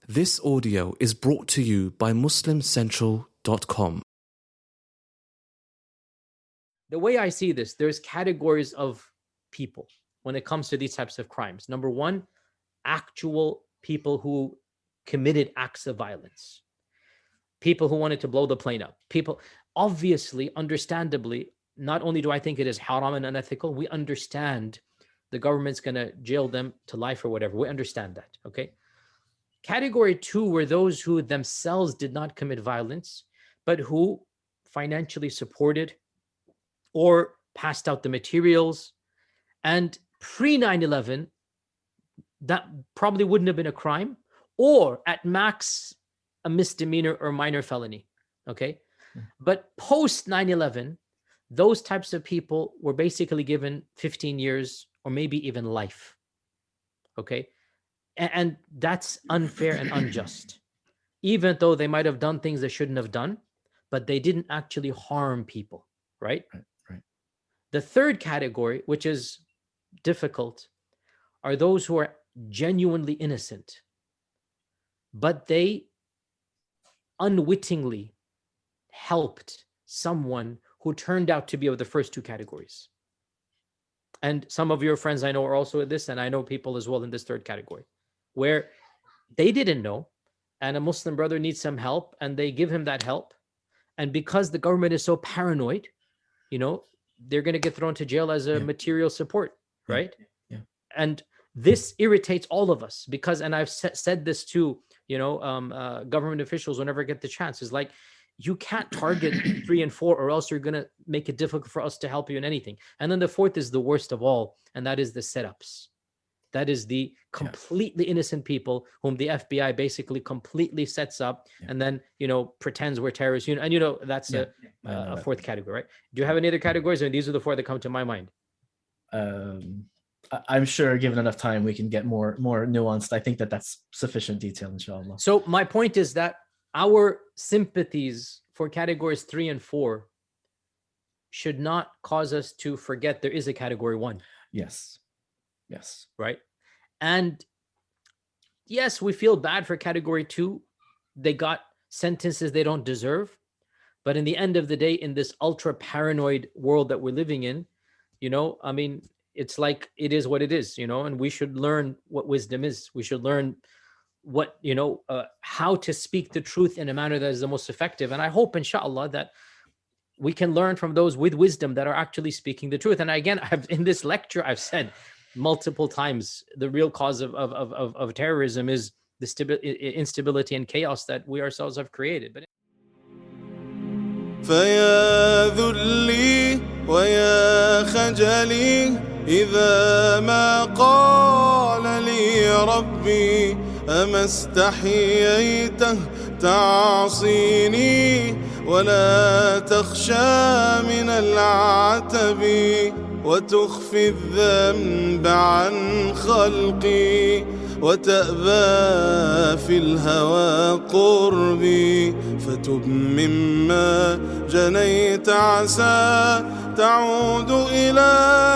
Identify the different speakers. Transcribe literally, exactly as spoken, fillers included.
Speaker 1: This audio is brought to you by muslim central dot com.
Speaker 2: The way I see this, there's categories of people when it comes to these types of crimes. Number one, actual people who committed acts of violence. People who wanted to blow the plane up. People, obviously, understandably, not only do I think it is haram and unethical, we understand the government's going to jail them to life or whatever. We understand that, okay? Category two were those who themselves did not commit violence, but who financially supported or passed out the materials. And pre nine eleven, that probably wouldn't have been a crime, or at max, a misdemeanor or minor felony, okay? Mm. But post nine eleven, those types of people were basically given fifteen years or maybe even life, okay? And that's unfair and unjust, even though they might have done things they shouldn't have done, but they didn't actually harm people, right?
Speaker 3: Right, right.
Speaker 2: The third category, which is difficult, are those who are genuinely innocent, but they unwittingly helped someone who turned out to be of the first two categories. And some of your friends I know are also in this, and I know people as well in this third category, where they didn't know, and a Muslim brother needs some help, and they give him that help. And because the government is so paranoid, you know, they're going to get thrown to jail as a
Speaker 3: Yeah.
Speaker 2: material support, right?
Speaker 3: Yeah.
Speaker 2: And this irritates all of us because, and I've sa- said this to, you know, um, uh, government officials whenever I get the chance, is like, you can't target three and four, or else you're going to make it difficult for us to help you in anything. And then the fourth is the worst of all, and that is the setups. That is the completely yeah. innocent people whom the F B I basically completely sets up yeah. and then, you know, pretends we're terrorists. You know, and you know, that's yeah. a, uh, a fourth category, right? Do you have any other categories? And these are the four that come to my mind.
Speaker 3: Um, I- I'm sure given enough time, we can get more, more nuanced. I think that that's sufficient detail, inshallah.
Speaker 2: So my point is that our sympathies for categories three and four should not cause us to forget there is a category one.
Speaker 3: Yes. Yes.
Speaker 2: Right. And yes, we feel bad for category two. They got sentences they don't deserve. But in the end of the day, in this ultra paranoid world that we're living in, you know, I mean, it's like it is what it is, you know, and we should learn what wisdom is. We should learn what, you know, uh, how to speak the truth in a manner that is the most effective. And I hope, inshallah, that we can learn from those with wisdom that are actually speaking the truth. And again, I've, in this lecture, I've said multiple times, the real cause of of of, of terrorism is the stabi- instability and chaos that we ourselves have created. But
Speaker 4: فيا ذلي ويا خجلي إذا ما قال لي ربي أما استحييته تعصيني ولا تخشى من العتب وتخفي الذنب عن خلقي وتأبى في الهوى قربي فتب مما جنيت عسى تعود إلى